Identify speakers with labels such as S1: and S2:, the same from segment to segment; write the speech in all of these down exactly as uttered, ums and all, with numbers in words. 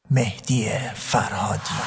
S1: مهدی فرهادی.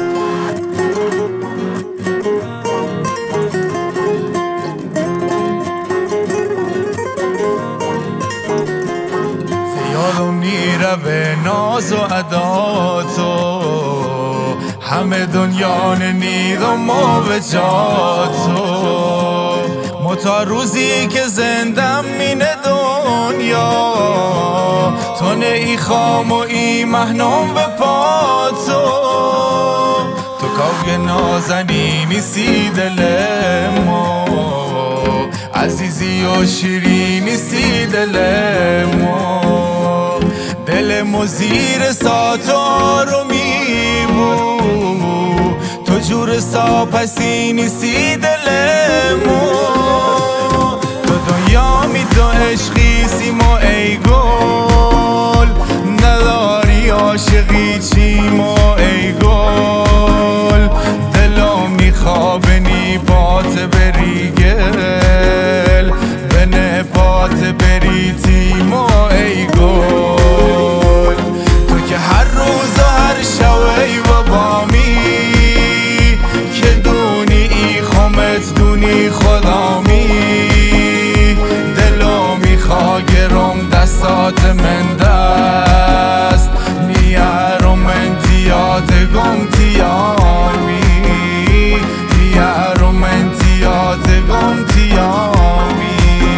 S2: یادم میره به ناز و عداتو، همه دنیا نیدم و به جاتو. متا روزی که زندم مینه دنیا، تو نه ای خام و ای مهنم به پاتو. تو کاوی نازنینی سی دل ما، عزیزی و شیرینی سی دل ما. دل مو زیر ساتار رو میمو، تو جور ساپسینی سی دل مو. تو دنیا می تو عشقی سیما ای گل، نداری عاشقی چیما ای گل. دلم میخوابه نی پات بری گل، بنه پات بری تیما ای گل. تو که هر روز و هر شوی و بامی، که دونی ای خمت دونی خدامی. دلو میخوا گرم دستات من دست، میارم انتیات گم تیامی. میارم انتیات گم تیامی.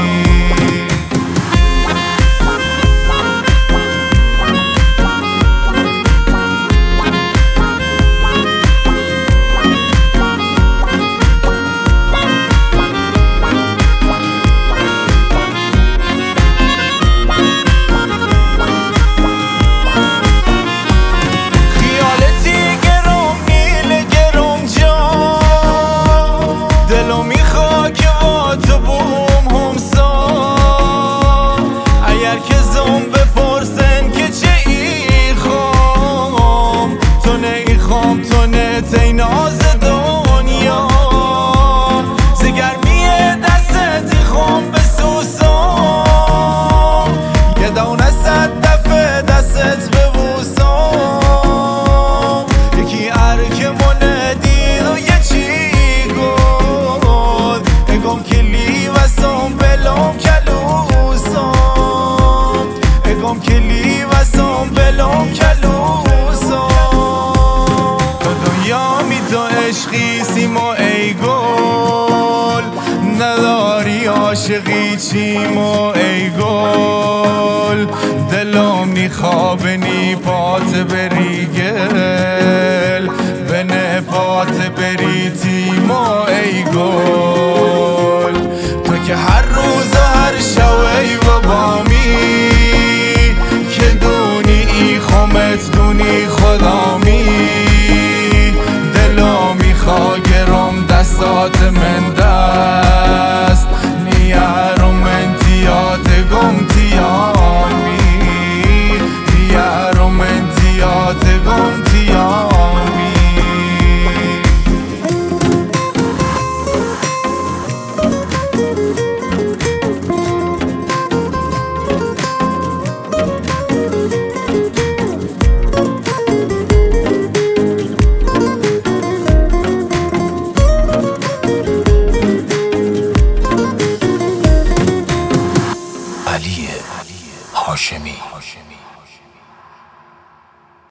S2: ای ناز دنیا، زگرمی دستت خون بسوسم. یه دونه صد دفعه دستت ببوسم. یکی ارک منه دید و یه چی گفت، اگم کلی وسم بلوم کلوسم. اگم کلی وسم بلوم کلوسم. تو عشقی سیما ای گل، نداری عاشقی چیما ای گل. دلم میخوابه نی پات بری گل، بنه پات بری تیما ای گل. تو که هر روز و هر شوی و بامی، که دونی ای خمت دونی